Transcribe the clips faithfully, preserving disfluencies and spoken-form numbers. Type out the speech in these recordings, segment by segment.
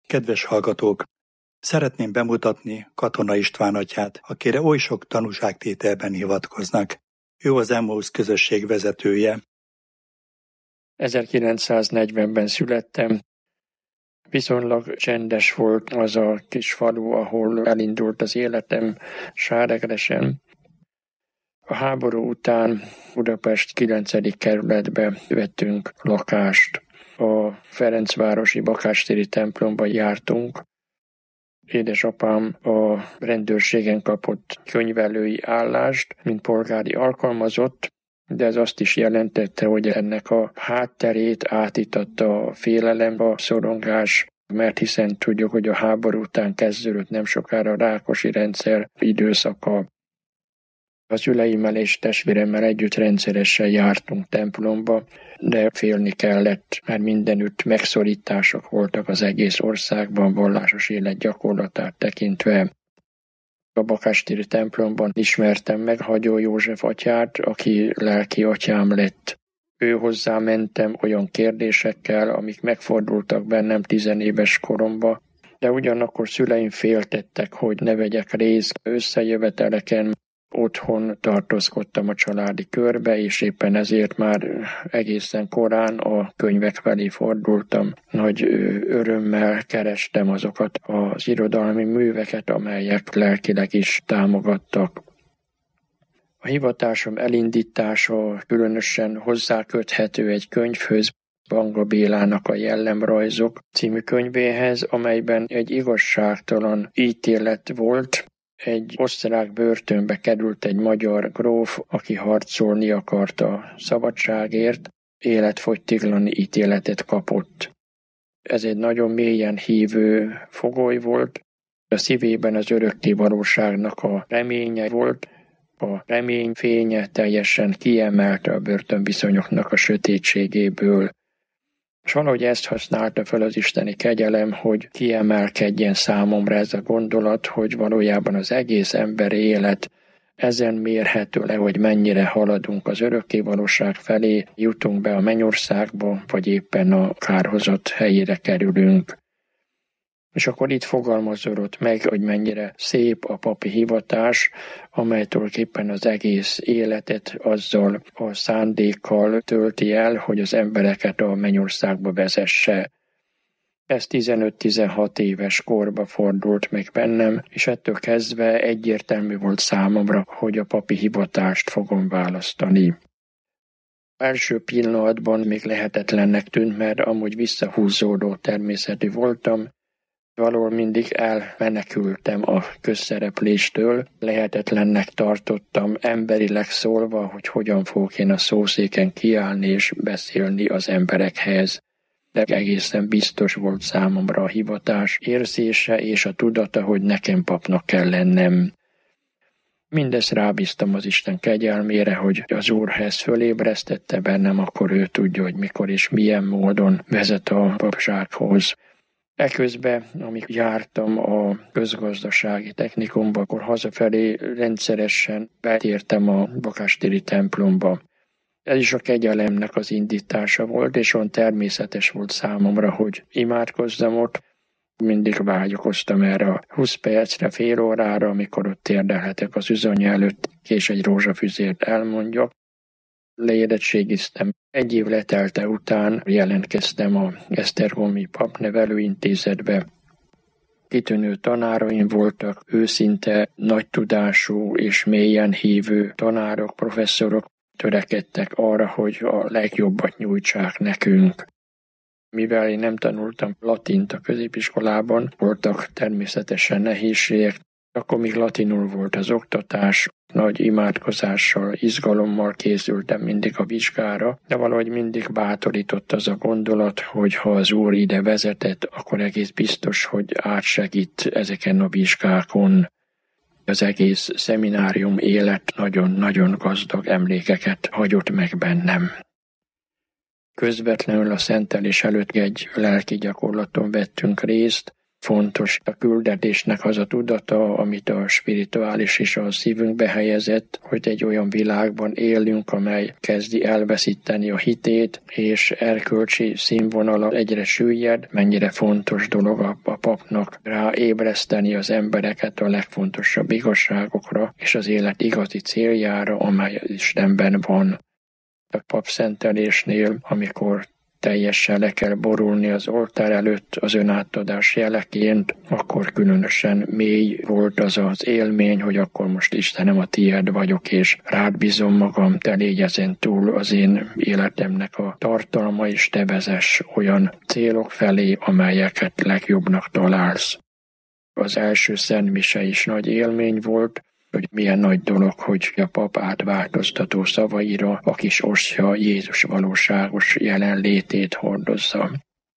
Kedves hallgatók! Szeretném bemutatni Katona István atyát, akire oly sok tanúságtételben hivatkoznak. Ő az Emmausz közösség vezetője. ezerkilencszáznegyvenben születtem. Viszonylag csendes volt az a kis falu, ahol elindult az életem, Sáregresen. A háború után Budapest kilencedik kerületbe vettünk lakást. A Ferencvárosi Bakástéri templomba jártunk. Édesapám a rendőrségen kapott könyvelői állást, mint polgári alkalmazott, de ez azt is jelentette, hogy ennek a hátterét átitatta a félelem, a szorongás, mert hiszen tudjuk, hogy a háború után kezdődött nem sokára a Rákosi rendszer időszaka. Az szüleimmel és testvéremmel együtt rendszeresen jártunk templomba, de félni kellett, mert mindenütt megszorítások voltak az egész országban, vallásos élet gyakorlatát tekintve. A Bakástéri templomban ismertem meg Hagyó József atyát, aki lelki atyám lett. Ő hozzá mentem olyan kérdésekkel, amik megfordultak bennem tizenéves koromba, de ugyanakkor szüleim féltettek, hogy ne vegyek részt összejöveteleken. Otthon tartózkodtam a családi körbe, és éppen ezért már egészen korán a könyvek felé fordultam. Nagy örömmel kerestem azokat az irodalmi műveket, amelyek lelkileg is támogattak. A hivatásom elindítása különösen hozzáköthető egy könyvhöz, Banga Bélának a Jellemrajzok című könyvéhez, amelyben egy igazságtalan ítélet volt. Egy osztrák börtönbe került egy magyar gróf, aki harcolni akart a szabadságért, életfogytiglan ítéletet kapott. Ez egy nagyon mélyen hívő fogoly volt, a szívében az örökké valóságnak a reménye volt, a remény fénye teljesen kiemelte a börtönviszonyoknak a sötétségéből. És valahogy ezt használta fel az isteni kegyelem, hogy kiemelkedjen számomra ez a gondolat, hogy valójában az egész emberi élet ezen mérhető le, hogy mennyire haladunk az örökké valóság felé, jutunk be a mennyországba, vagy éppen a kárhozott helyére kerülünk. És akkor itt fogalmazódott meg, hogy mennyire szép a papi hivatás, amely tulajdonképpen az egész életet azzal a szándékkal tölti el, hogy az embereket a mennyországba vezesse. Ez tizenöt-tizenhat éves korba fordult meg bennem, és ettől kezdve egyértelmű volt számomra, hogy a papi hivatást fogom választani. Első pillanatban még lehetetlennek tűnt, mert amúgy visszahúzódó természetű voltam, valahol mindig elmenekültem a közszerepléstől, lehetetlennek tartottam emberileg szólva, hogy hogyan fogok én a szószéken kiállni és beszélni az emberekhez. De egészen biztos volt számomra a hivatás érzése és a tudata, hogy nekem papnak kell lennem. Mindezt rábíztam az Isten kegyelmére, hogy az Úr, ha ezt fölébresztette bennem, akkor ő tudja, hogy mikor és milyen módon vezet a papsághoz. Eközben, amíg jártam a közgazdasági technikumba, akkor hazafelé rendszeresen betértem a Bakástéri templomba. Ez is a kegyelemnek az indítása volt, és olyan természetes volt számomra, hogy imádkozzam ott. Mindig vágyakoztam erre a húsz percre, fél órára, amikor ott térdelhetek az üzönye előtt, és egy rózsafüzért elmondjak. Leérettségiztem. Egy év letelte után jelentkeztem a Esztergomi Papnevelőintézetbe. Kitűnő tanáraim voltak, őszinte, nagy tudású és mélyen hívő tanárok, professzorok törekedtek arra, hogy a legjobbat nyújtsák nekünk. Mivel én nem tanultam latint a középiskolában, voltak természetesen nehézségek, akkor még latinul volt az oktatás, nagy imádkozással, izgalommal készültem mindig a vizsgára, de valahogy mindig bátorított az a gondolat, hogy ha az Úr ide vezetett, akkor egész biztos, hogy átsegít ezeken a vizsgákon. Az egész szeminárium élet nagyon-nagyon gazdag emlékeket hagyott meg bennem. Közvetlenül a szentelés előtt egy lelki gyakorlaton vettünk részt, fontos a küldetésnek az a tudata, amit a spirituális is a szívünkbe helyezett, hogy egy olyan világban élünk, amely kezdi elveszíteni a hitét, és erkölcsi színvonala egyre süllyed, mennyire fontos dolog a papnak ráébreszteni az embereket a legfontosabb igazságokra és az élet igazi céljára, amely Istenben van. A papszentelésnél, amikor teljesen le kell borulni az oltár előtt az önátadás jeleként, akkor különösen mély volt az az élmény, hogy akkor most Istenem, a tiéd vagyok, és rád bízom magam, te légy ezen túl az én életemnek a tartalma, és te vezess olyan célok felé, amelyeket legjobbnak találsz. Az első szentmise is nagy élmény volt, hogy milyen nagy dolog, hogy a pap átváltoztató szavaira a kis osja Jézus valóságos jelenlétét hordozza.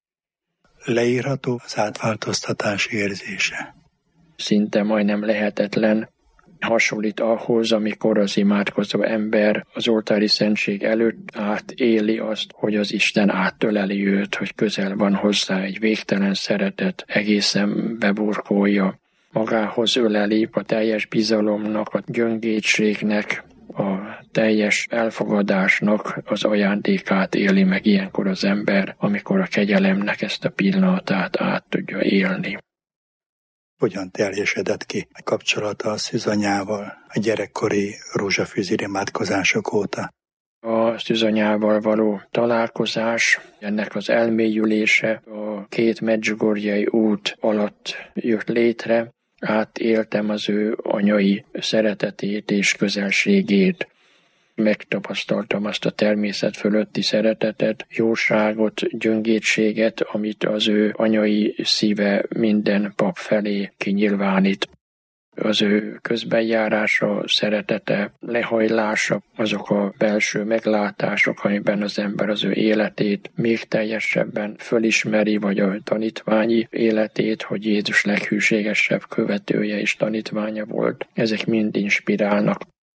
Leírható az átváltoztatás érzése? Szinte majdnem lehetetlen. Hasonlít ahhoz, amikor az imádkozó ember az oltári szentség előtt átéli azt, hogy az Isten áttöleli őt, hogy közel van hozzá egy végtelen szeretet, egészen beburkolja. Magához öleli a teljes bizalomnak, a gyöngétségnek, a teljes elfogadásnak az ajándékát éli meg ilyenkor az ember, amikor a kegyelemnek ezt a pillanatát át tudja élni. Hogyan teljesedett ki a kapcsolata a szűzanyával a gyerekkori rózsafűzér imádkozások óta? A szűzanyával való találkozás, ennek az elmélyülése a két medjugorjei út alatt jött létre. Átéltem az ő anyai szeretetét és közelségét. Megtapasztaltam azt a természet fölötti szeretetet, jóságot, gyöngétséget, amit az ő anyai szíve minden pap felé kinyilvánít. Az ő közbenjárása, szeretete, lehajlása, azok a belső meglátások, amiben az ember az ő életét még teljesebben fölismeri, vagy a tanítványi életét, hogy Jézus leghűségesebb követője és tanítványa volt. Ezek mind inspirálnak.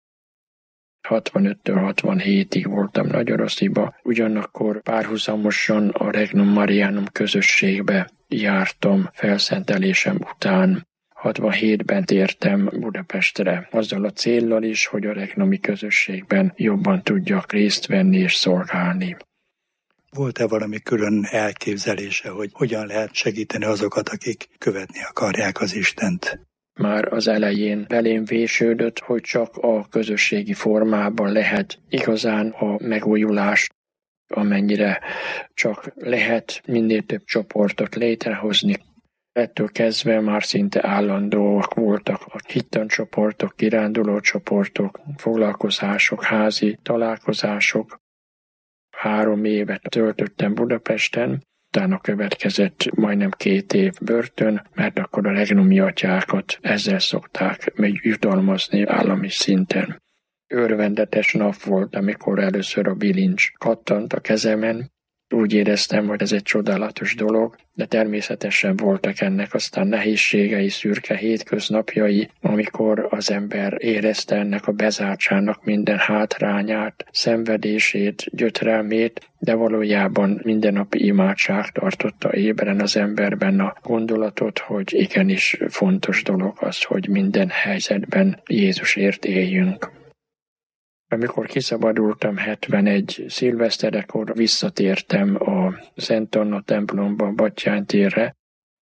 hatvanöttől hatvanhétig voltam Nagyorosziba, ugyanakkor párhuzamosan a Regnum Marianum közösségbe jártam felszentelésem után. hatvanhétben tértem Budapestre, azzal a céllal is, hogy a regnumi közösségben jobban tudjak részt venni és szolgálni. Volt-e valami külön elképzelése, hogy hogyan lehet segíteni azokat, akik követni akarják az Istent? Már az elején belém vésődött, hogy csak a közösségi formában lehet igazán a megújulást, amennyire csak lehet minél több csoportot létrehozni. Ettől kezdve már szinte állandóak voltak a hittancsoportok, kirándulócsoportok, foglalkozások, házi találkozások. Három évet töltöttem Budapesten, utána következett majdnem két év börtön, mert akkor a regnumi atyákat ezzel szokták jutalmazni állami szinten. Örvendetes nap volt, amikor először a bilincs kattant a kezemen. Úgy éreztem, hogy ez egy csodálatos dolog, de természetesen voltak ennek aztán nehézségei, szürke hétköznapjai, amikor az ember érezte ennek a bezártságnak minden hátrányát, szenvedését, gyötrelmét, de valójában mindennapi imádság tartotta ébren az emberben a gondolatot, hogy igenis fontos dolog az, hogy minden helyzetben Jézusért éljünk. Amikor kiszabadultam hetvenegy szilveszterekor, visszatértem a Szent Anna templomba, Batthyány térre.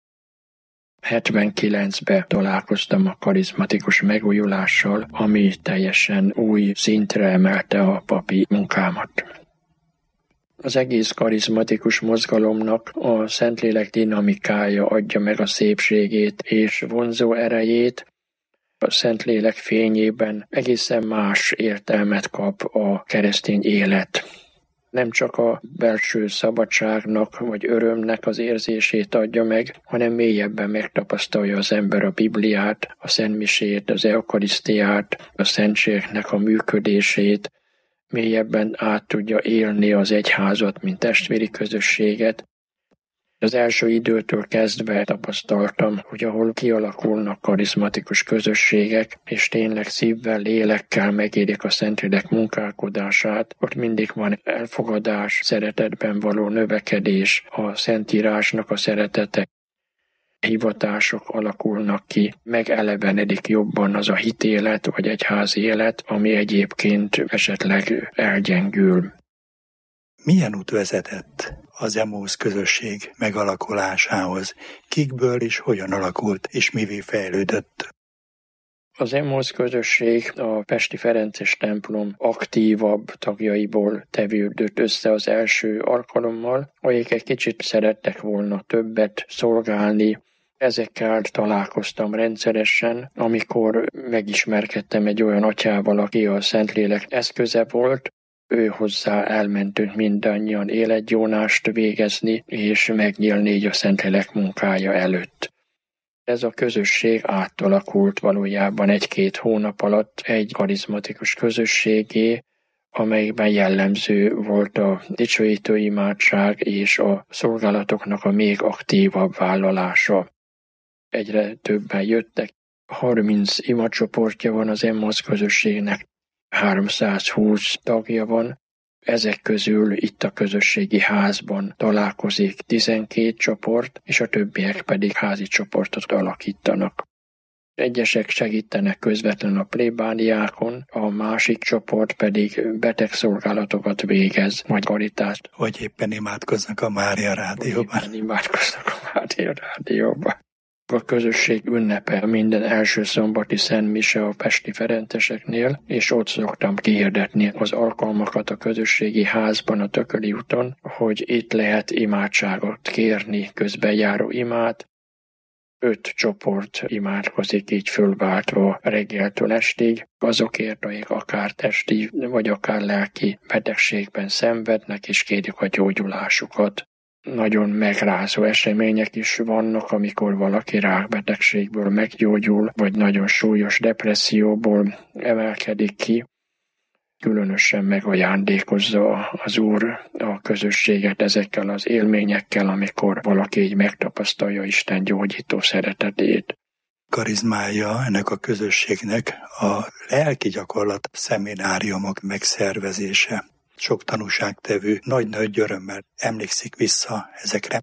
hetvenkilencben találkoztam a karizmatikus megújulással, ami teljesen új szintre emelte a papi munkámat. Az egész karizmatikus mozgalomnak a Szentlélek dinamikája adja meg a szépségét és vonzó erejét. A Szentlélek fényében egészen más értelmet kap a keresztény élet. Nem csak a belső szabadságnak vagy örömnek az érzését adja meg, hanem mélyebben megtapasztalja az ember a Bibliát, a szentmisét, az eukarisztiát, a szentségnek a működését, mélyebben át tudja élni az egyházat, mint testvéri közösséget. Az első időtől kezdve tapasztaltam, hogy ahol kialakulnak karizmatikus közösségek, és tényleg szívvel, lélekkel megérik a Szentlélek munkálkodását, ott mindig van elfogadás, szeretetben való növekedés, a Szentírásnak a szeretete. hivatások alakulnak ki, megelevenedik jobban az a hitélet vagy egyházi élet, ami egyébként esetleg elgyengül. Milyen út vezetett az Emmausz közösség megalakulásához? Kikből és hogyan alakult, és mivé fejlődött? Az Emmausz közösség a pesti ferences templom aktívabb tagjaiból tevődött össze az első alkalommal, akik egy kicsit szerettek volna többet szolgálni. Ezekkel találkoztam rendszeresen, amikor megismerkedtem egy olyan atyával, aki a Szentlélek eszköze volt. Ő hozzá elmentünk mindannyian életgyónást végezni, és megnyílni így a Szentlélek munkája előtt. Ez a közösség átalakult valójában egy-két hónap alatt egy karizmatikus közösségé, amelyben jellemző volt a dicsőítő imádság és a szolgálatoknak a még aktívabb vállalása. Egyre többen jöttek. harminc imacsoportja van az Emmausz közösségnek, háromszázhúsz tagja van. Ezek közül itt a közösségi házban találkozik tizenkét csoport, és a többiek pedig házi csoportot alakítanak. Egyesek segítenek közvetlen a plébániákon, a másik csoport pedig betegszolgálatokat végez, vagy karitást. Vagy éppen imádkoznak a Mária rádióban. Vagy éppen imádkoznak a Mária rádióban. A közösség ünnepe minden első szombati szentmise a pesti ferenceseknél, és ott szoktam kihirdetni az alkalmakat a közösségi házban a Tököli úton, hogy itt lehet imádságot kérni, közbenjáró imát. Öt csoport imádkozik így fölváltva reggeltől estig, azokért, akik akár testi vagy akár lelki betegségben szenvednek, és kérik a gyógyulásukat. Nagyon megrázó események is vannak, amikor valaki rákbetegségből meggyógyul, vagy nagyon súlyos depresszióból emelkedik ki. Különösen megajándékozza az Úr a közösséget ezekkel az élményekkel, amikor valaki így megtapasztalja Isten gyógyító szeretetét. Karizmája ennek a közösségnek a lelki gyakorlat szemináriumok megszervezése. Sok tanúságtevő nagy-nagy örömmel emlékszik vissza ezekre.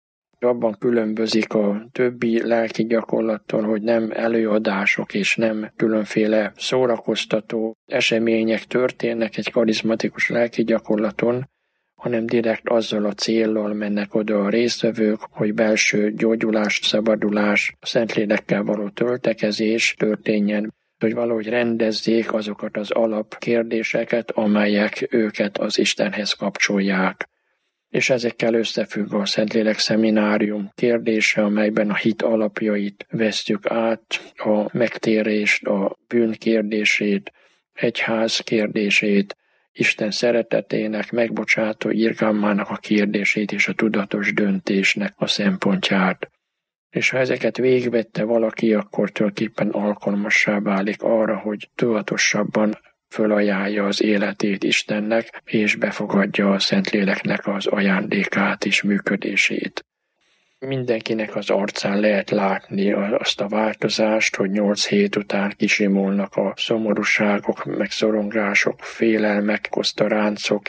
Abban különbözik a többi lelki gyakorlattól, hogy nem előadások és nem különféle szórakoztató események történnek egy karizmatikus lelki gyakorlaton, hanem direkt azzal a céllal mennek oda a résztvevők, hogy belső gyógyulás, szabadulás, a Szentlélekkel való töltekezés történjen, hogy valahogy rendezzék azokat az alapkérdéseket, amelyek őket az Istenhez kapcsolják. És ezekkel összefügg a Szentlélek szeminárium kérdése, amelyben a hit alapjait vesztjük át, a megtérést, a bűn kérdését, egyház kérdését, Isten szeretetének, megbocsátó irgalmának a kérdését és a tudatos döntésnek a szempontját. És ha ezeket végigvette valaki, akkor tulajdonképpen alkalmassá válik arra, hogy tudatosabban fölajánlja az életét Istennek, és befogadja a Szentléleknek az ajándékát és működését. Mindenkinek az arcán lehet látni azt a változást, hogy nyolc hét után kisimulnak a szomorúságok, meg szorongások, félelmek, kosztaráncok,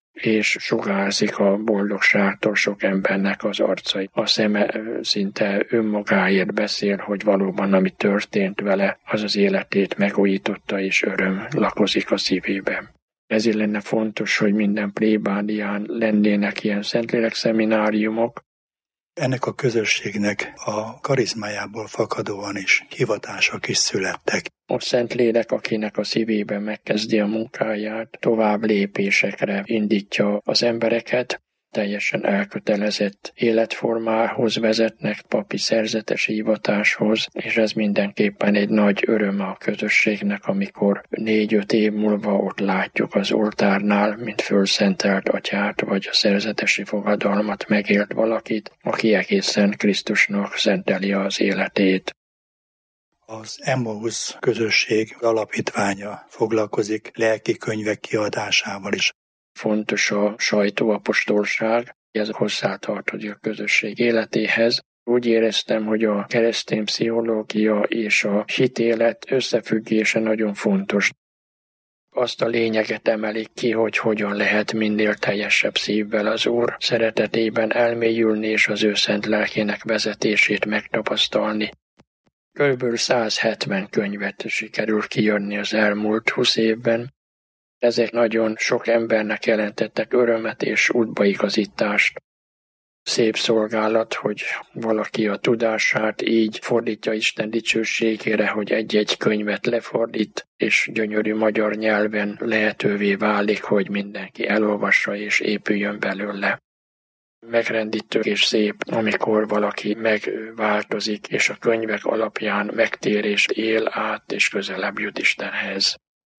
és sugárzik a boldogságtól sok embernek az arcai. A szeme szinte önmagáért beszél, hogy valóban ami történt vele, az az életét megújította, és öröm lakozik a szívében. Ezért lenne fontos, hogy minden plébánián lennének ilyen Szentlélek szemináriumok. Ennek a közösségnek a karizmájából fakadóan is hivatások is születtek. A Szentlélek, akinek a szívében megkezdi a munkáját, tovább lépésekre indítja az embereket, teljesen elkötelezett életformához vezetnek, papi szerzetes hivatáshoz, és ez mindenképpen egy nagy öröm a közösségnek, amikor négy-öt év múlva ott látjuk az oltárnál, mint fölszentelt atyát, vagy a szerzetesi fogadalmat megélt valakit, aki egészen Krisztusnak szenteli az életét. Az Emmausz közösség alapítványa foglalkozik lelki könyvek kiadásával is. Fontos a sajtóapostolság, ez hozzátartozik a közösség életéhez. Úgy éreztem, hogy a keresztény pszichológia és a hitélet összefüggése nagyon fontos. azt a lényeget emelik ki, hogy hogyan lehet minél teljesebb szívvel az Úr szeretetében elmélyülni és az ő szent lelkének vezetését megtapasztalni. Körülbelül száz hetven könyvet sikerült kijönni az elmúlt húsz évben. Ezek nagyon sok embernek jelentettek örömet és útbaigazítást. Szép szolgálat, hogy valaki a tudását így fordítja Isten dicsőségére, hogy egy-egy könyvet lefordít, és gyönyörű magyar nyelven lehetővé válik, hogy mindenki elolvassa és épüljön belőle. Megrendítő és szép, amikor valaki megváltozik, és a könyvek alapján megtérést él át, és közelebb jut Istenhez.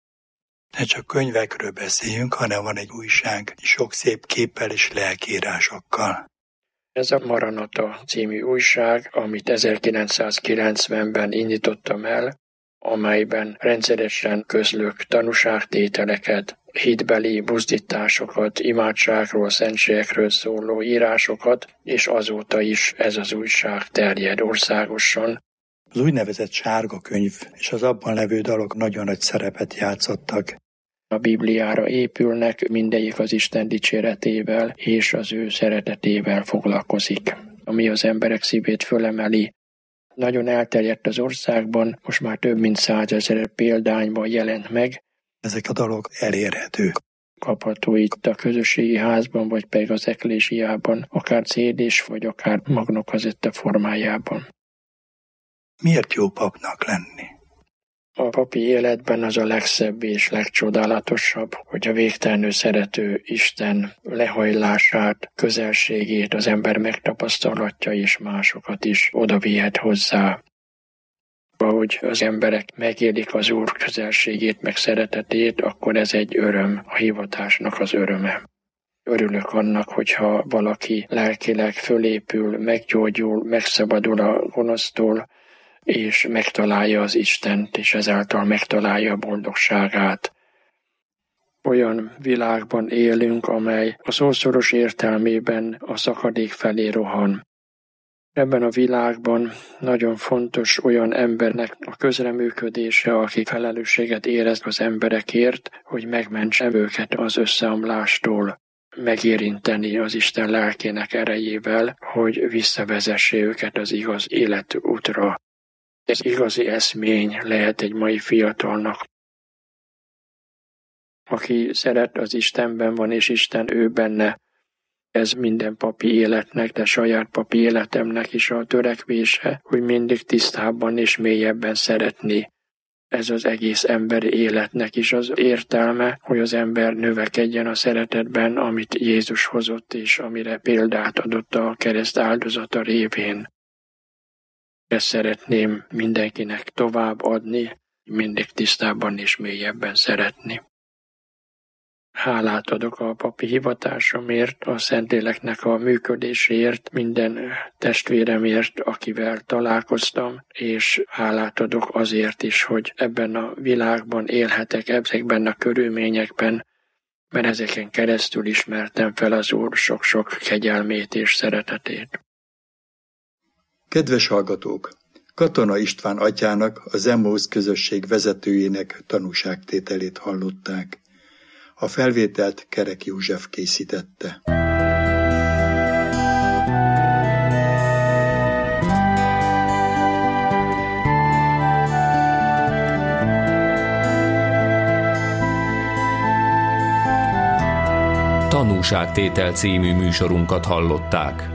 Ne csak könyvekről beszéljünk, hanem van egy újság, sok szép képpel és lelkiírásokkal. Ez a Maranata című újság, amit ezerkilencszázkilencvenben indítottam el, amelyben rendszeresen közlök tanúságtételeket, hitbeli buzdításokat, imádságról, szentségekről szóló írásokat, és azóta is ez az újság terjed országosan. Az úgynevezett sárga könyv és az abban levő dalok nagyon nagy szerepet játszottak. A Bibliára épülnek, mindegyik az Isten dicséretével és az ő szeretetével foglalkozik, ami az emberek szívét fölemeli. Nagyon elterjedt az országban, most már több mint százezer példányban jelent meg. Ezek a dalok elérhetők. Kapható itt a közösségi házban, vagy pedig az eklésiában, akár cé dés, vagy akár magnókazetta formájában. Miért jó papnak lenni? A papi életben az a legszebb és legcsodálatosabb, hogy a végtelenül szerető Isten lehajlását, közelségét az ember megtapasztalhatja, és másokat is odavihet hozzá. Ahogy az emberek megélik az Úr közelségét, meg szeretetét, akkor ez egy öröm, a hivatásnak az öröme. Örülök annak, hogyha valaki lelkileg fölépül, meggyógyul, megszabadul a gonosztól, és megtalálja az Istent, és ezáltal megtalálja a boldogságát. Olyan világban élünk, amely a szószoros értelmében a szakadék felé rohan. Ebben a világban nagyon fontos olyan embernek a közreműködése, aki felelősséget érez az emberekért, hogy megmentse őket az összeomlástól, megérinteni az Isten lelkének erejével, hogy visszavezesse őket az igaz életútra. Ez igazi eszmény lehet egy mai fiatalnak, aki szeret, az Istenben van, és Isten ő benne. Ez minden papi életnek, de saját papi életemnek is a törekvése, hogy mindig tisztábban és mélyebben szeretni. Ez az egész emberi életnek is az értelme, hogy az ember növekedjen a szeretetben, amit Jézus hozott, és amire példát adott a kereszt áldozata révén. Ezt szeretném mindenkinek tovább adni, mindig tisztábban és mélyebben szeretni. Hálát adok a papi hivatásomért, a Szentléleknek a működéséért, minden testvéremért, akivel találkoztam, és hálát adok azért is, hogy ebben a világban élhetek, ezekben a körülményekben, mert ezeken keresztül ismertem fel az Úr sok-sok kegyelmét és szeretetét. Kedves hallgatók! Katona István atyának, az Emmausz közösség vezetőjének tanúságtételét hallották. A felvételt Kerek József készítette. Tanúságtétel című műsorunkat hallották.